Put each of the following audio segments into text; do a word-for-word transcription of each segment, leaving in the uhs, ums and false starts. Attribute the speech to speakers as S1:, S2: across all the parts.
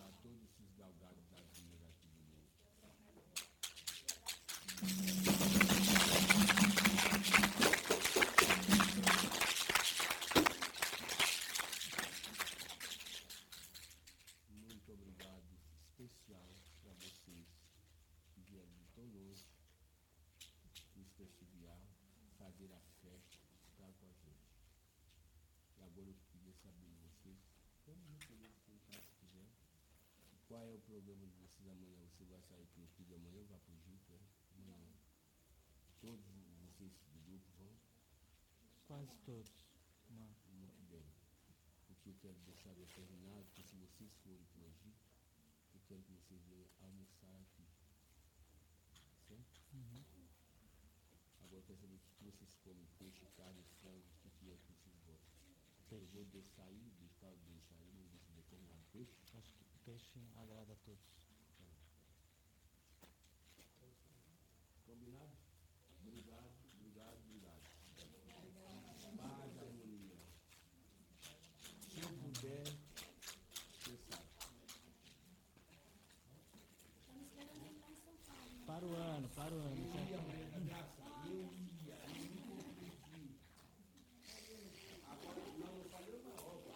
S1: passar todos esses galgados da vida aqui de novo. Muito obrigado especial para vocês que vieram de tão longe nos prestigiar, fazer a festa, estar com a gente. E agora eu queria saber de vocês, como poder sentar se quiser. Qual é o programa de vocês amanhã? Você vai sair para o clube amanhã ou vai para o Egito? É? Amanhã. Todos vocês do grupo vão?
S2: Quase todos. Uma...
S1: Muito bem. O que eu quero deixar determinado é que se vocês forem para o Egito, eu quero que vocês venham almoçar aqui. Certo?
S2: Uhum.
S1: Agora eu quero saber o que vocês comem, peixe, carne, frango, o que é que vocês gostam.
S2: Peixe.
S1: Eu vou deixar aí, deixar, deixar aí, não deixo determinado peixe.
S2: Acho que peixe agrada a todos.
S1: Combinado? Obrigado, obrigado, obrigado. Paz, harmonia. Se eu puder, você sabe.
S2: Para o ano, para o ano.
S1: Eu ia, Maria da Graça, eu ia, eu me comprometi. Agora, não, eu falei uma obra.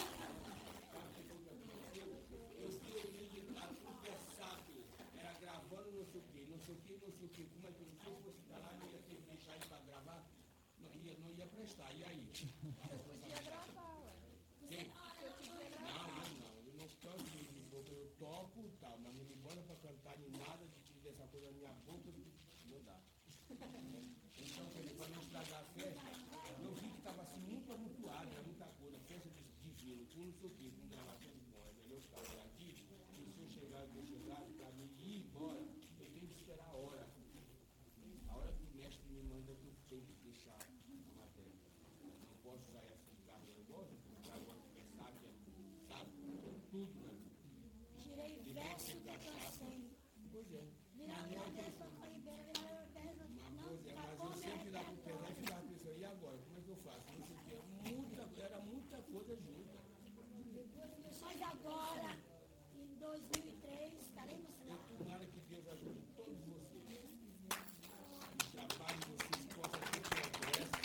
S1: Eu escrevi lá tudo versátil. Era gravando não sei o quê, não sei o quê, não sei o quê. Como é que eu não sei se fosse estar lá, não ia ter que deixar ele para gravar? Não ia, não ia prestar. E aí?
S3: Podia gravar, ué.
S1: Quem? Não, não, não. Eu não canto, eu toco e tal, mas não me bota para cantar nem nada de dizer essa coisa na minha boca, não dá. Então, para não estragar a festa, eu vi que estava assim muito amontoado, era muita coisa, festa de divino, com não sei o quê, com gravação de bom, é melhor ficar por aqui, e se eu chegar, eu chegar, para mim ir embora, eu tenho que esperar a hora. A hora que o mestre me manda, eu tenho que deixar a matéria. Não posso sair assim de carro nervoso, porque o carro é sábio, sabe? Tudo, né?
S3: Tirei verso do cansei.
S1: Pois é.
S3: Virar minha testa com a ribeira, virar minha testa.
S1: Uma
S3: Não,
S1: coisa é,
S3: tá
S1: mas
S3: bom,
S1: eu sempre lá
S3: né?
S1: pro pé, e ficava pensando, e agora? Como é que eu faço? Não sei o que. Muita, era muita coisa junta.
S3: Mas agora, em dois mil e três, estaremos lá.
S1: Eu tomara que Deus ajude todos vocês. Que o trabalho de vocês possa ter progresso.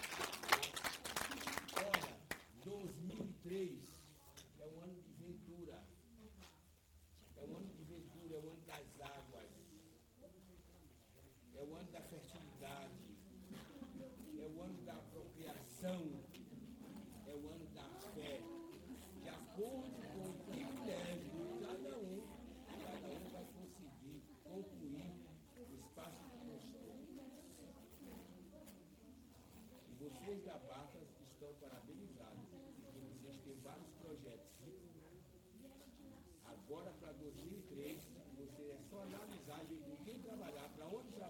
S1: Olha, dois mil e três é um ano de ventura. É um ano de ventura, é o ano das águas. É o ano da fertilidade. É o ano da apropriação. É o ano da fé. De acordo com o privilégio de cada um, cada um vai conseguir concluir o espaço que gostou. E vocês da Bacas estão parabenizados, porque vocês têm vários projetos. Agora, para dois mil e três, você é só analisar e ninguém trabalhar para onde